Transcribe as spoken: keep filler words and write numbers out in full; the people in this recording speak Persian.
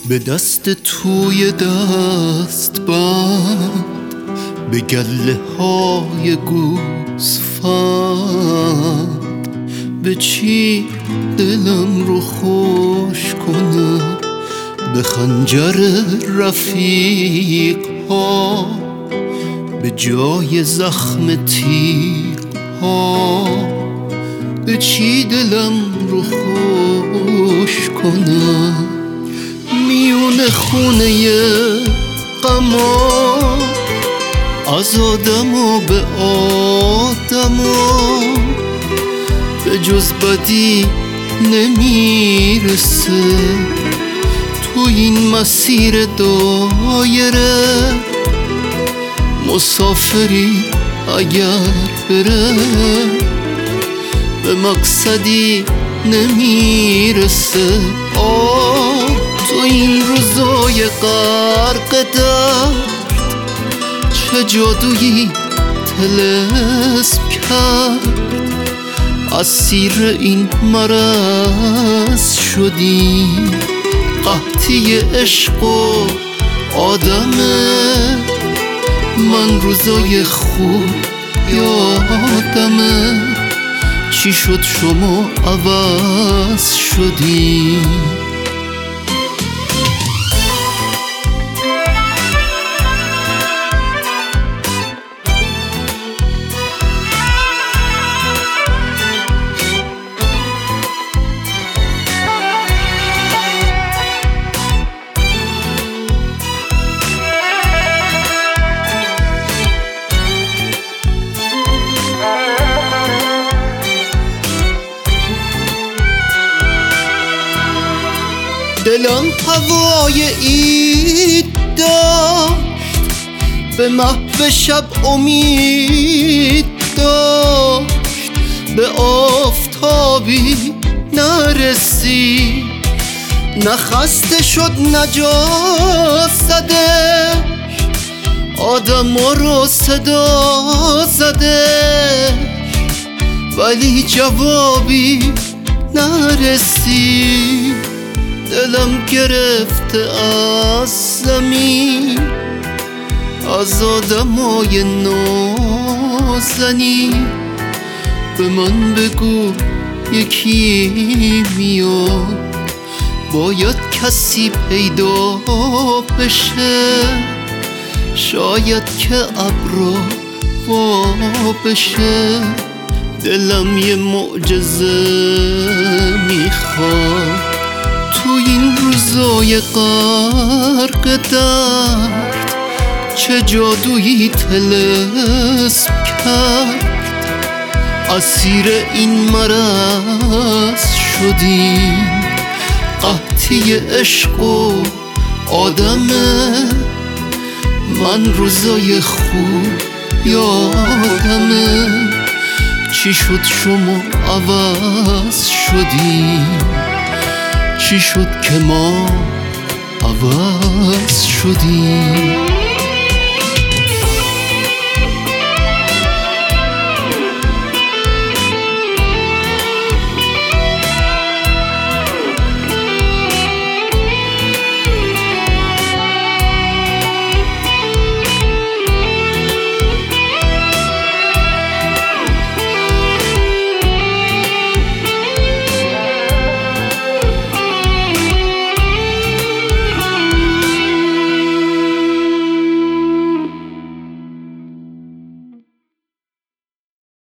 به دست توی دست بند، به گله های گوسفند، به چی دلم رو خوش کنم؟ به خنجر رفیق ها، به جای زخم تیغ ها. به چی دلم رو خوش کنم؟ میون خونه غما، از آدم و به آدما، به جز بدی نمیرسه. تو این مسیر دایره، مسافری اگر بره، به مقصدی نمیرسه. آه تو این روزای غرق درد، چه جادویی طلسم کرد؟ اسیر این مرض شدیم، قحطی عشق و آدمه. من روزای خوب یادمه، چی شد شما عوض شدی؟ دلم هوای عید داشت، به محو شب امید داشت. به آفتابی نرسید، نه خسته شد نه جا زده، آدما رو صدا زده، ولی جوابی نرسید. دلم گرفته از زمین، از آدمای نازنین. به من بگو یکی میاد، باید کسی پیدا بشه، شاید که ابرا وا بشه. دلم یه معجزه میخواد، تو این روزای غرق درد، چه جادویی طلسم کرد؟ اسیر این مرض شدیم، قحطی عشق و آدمه. من روزای خوب یادمه، چی شد شما عوض شدیم؟ چی شد که ما عوض شدیم؟